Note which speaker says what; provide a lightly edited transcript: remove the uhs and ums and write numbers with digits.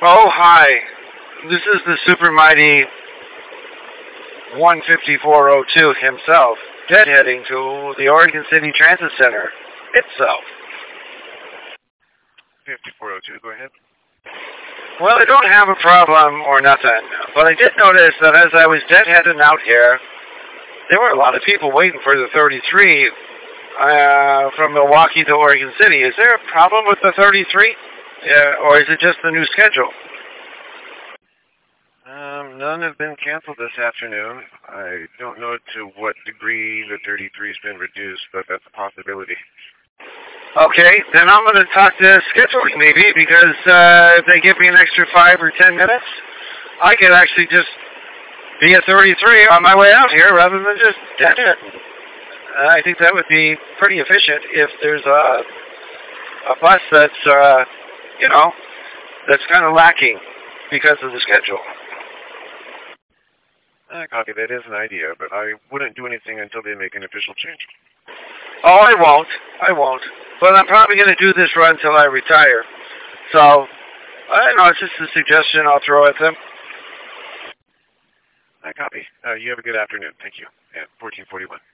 Speaker 1: Oh, hi. This is the super mighty 15402 himself, deadheading to the Oregon City Transit Center itself.
Speaker 2: 5402, go ahead.
Speaker 1: Well, I don't have a problem or nothing, but I did notice that as I was deadheading out here, there were a lot of people waiting for the 33 from Milwaukee to Oregon City. Is there a problem with the 33? Or is it just the new schedule?
Speaker 2: None have been canceled this afternoon. I don't know to what degree the 33's been reduced, but that's a possibility.
Speaker 1: Okay, then I'm going to talk to scheduling maybe, because if they give me an extra 5 or 10 minutes, I could actually just be at 33 on my way out here rather than just deadhead. I think that would be pretty efficient if there's a bus that's, that's kind of lacking because of the schedule.
Speaker 2: I copy. That is an idea, but I wouldn't do anything until they make an official change.
Speaker 1: Oh, I won't. But I'm probably going to do this run till I retire. So, I don't know, it's just a suggestion I'll throw at them.
Speaker 2: I copy. You have a good afternoon. Thank you. Yeah, 1441.